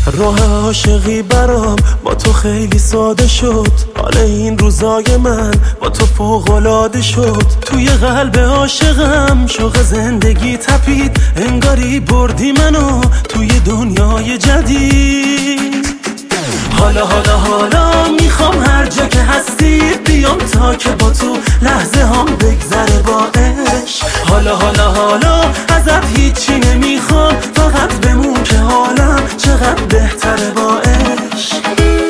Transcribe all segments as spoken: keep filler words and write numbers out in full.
راه عاشقی برام با تو خیلی ساده شد، حال این روزای من با تو فوق‌العاده شد. توی قلب عاشقم شوق زندگی تپید، انگاری بردی منو توی دنیای جدید. حالا حالا حالا میخوام هر جا که هستی بیام تا که با تو لحظه هم بگذره با عشق. حالا حالا حالا ازت هیچی نمیخوام، فقط بمون که حالم چقدر بهتره با عشق.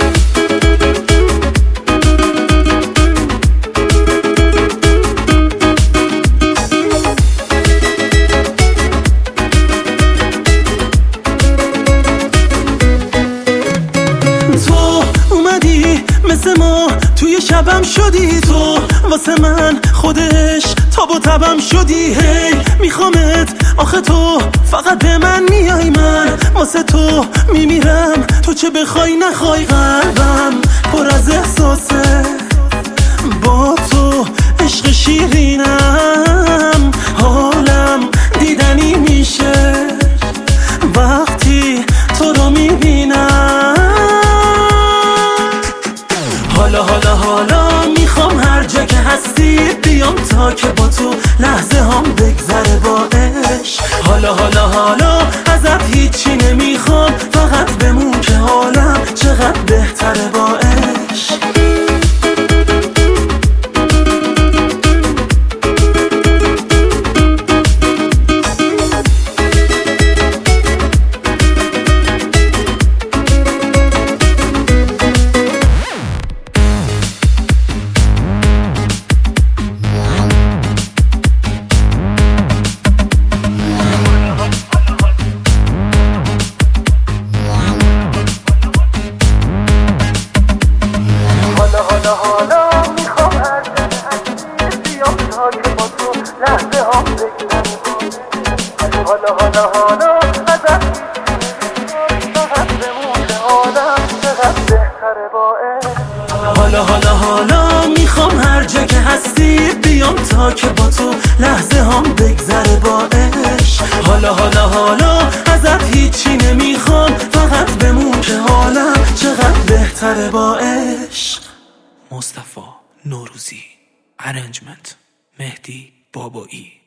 مثل ما توی شبم شدی، تو واسه من خودش تاب و تبم شدی. هی میخوامت آخه تو فقط به من میای، من واسه تو میمیرم، تو چه بخوای نخوای. قلبم پر از احساسه با تو، عشق شیرینم، حالم دیدنی میشه وقتی تو رو میبینم. حالا حالا حالا میخوام هر جا که هستی بیام تا که با تو لحظه هم بگذره با عشق. حالا حالا حالا ازت هیچی نمیخوام، فقط بمون که حالم چقدر بهتره با عشق. حالا حالا حالا میخوام هر جا که هستی بیام تا که با تو لحظه هم بگذره. حالا حالا حالا ازت فقط بمون که حالم چقدر بهتره با عشق. حالا حالا حالا میخوام هر جا که هستی بیام تا که با تو لحظه هم بگذره با عشق. حالا حالا حالا ازت هیچی نمیخوام، فقط بمون که حالم چقدر بهتره با عشق. مصطفی نوروزی، ارنجمنت مهدی بابایی.